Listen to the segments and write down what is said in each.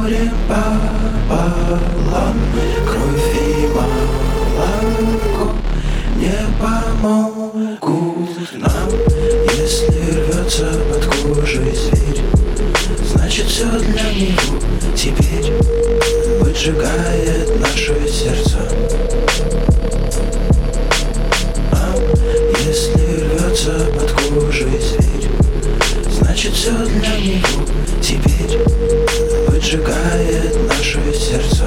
горе пополам, кровь и молоко не помогут нам. Если рвется под кожей зверь, значит все для него теперь поджигает наши сердца. Если рвется под кожей зверь, значит все для него теперь поджигает наши сердца.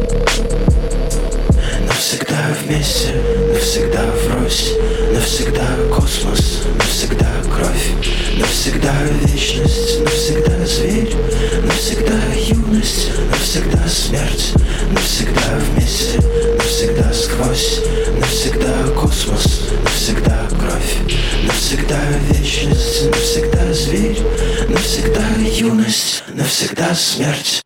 Навсегда вместе, навсегда врозь, навсегда космос, навсегда кровь, навсегда вечность, навсегда зверь, навсегда юность, навсегда смерть, навсегда вместе, навсегда сквозь, навсегда космос, навсегда кровь, навсегда вечность, навсегда зверь, навсегда юность, навсегда смерть.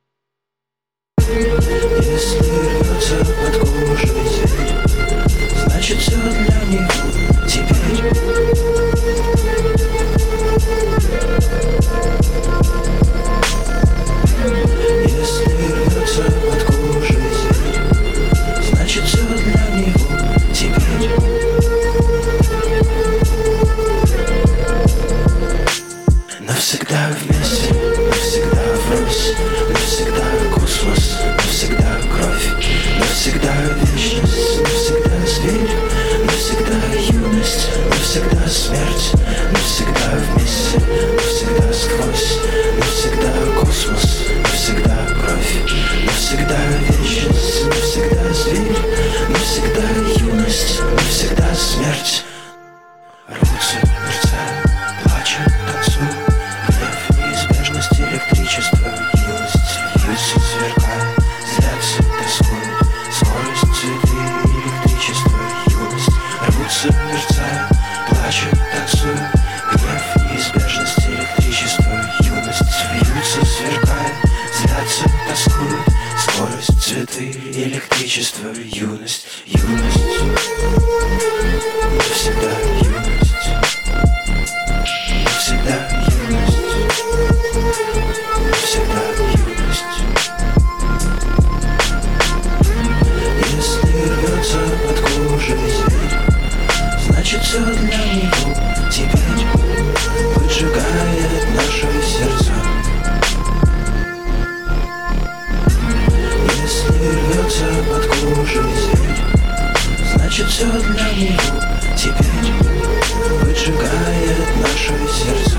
Если рвется под кожей зверь, значит все для него теперь. Если рвется под кожей зверь, значит все для него теперь. Навсегда вместе, навсегда врозь, навсегда космос, навсегда кровь, навсегда вечность, навсегда зверь, навсегда юность, навсегда смерть, навсегда вместе, навсегда сквозь, навсегда космос, навсегда кровь, навсегда вечность, навсегда зверь, навсегда юность, навсегда смерть. Рвутся, мерцают, плачут, танцуют, гнев, неизбежность, электричество, юность, вьются, сверкают, злятся, тоскуют, скорость, цветы, электричество, юность. Рвутся, мерцают, плачут, танцуют, гнев, неизбежность, электричество, юность, вьются, сверкают, злятся, тоскуют, скорость, цветы, электричество, юность, юность. Навсегда юность, навсегда юность, навсегда юность. Если рвется под кожей зверь, значит все для него теперь поджигает наши сердца. Если рвется под кожей зверь, значит все для него теперь поджигает наши сердца.